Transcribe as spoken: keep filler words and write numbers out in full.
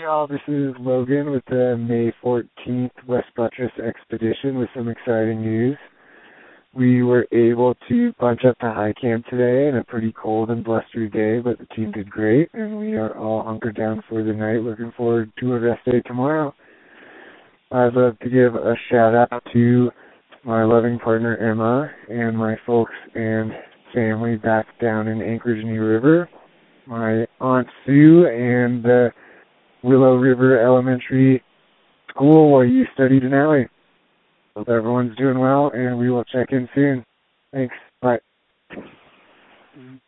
y'all. This is Logan with the May fourteenth West Buttress Expedition with some exciting news. We were able to bunch up to high camp today in a pretty cold and blustery day, but the team did great, and we are all hunkered down for the night, looking forward to a rest day tomorrow. I'd love to give a shout-out to my loving partner, Emma, and my folks and family back down in Anchorage, New River, my Aunt Sue, and the Willow River Elementary School where you study Denali. Hope everyone's doing well, and we will check in soon. Thanks. Bye.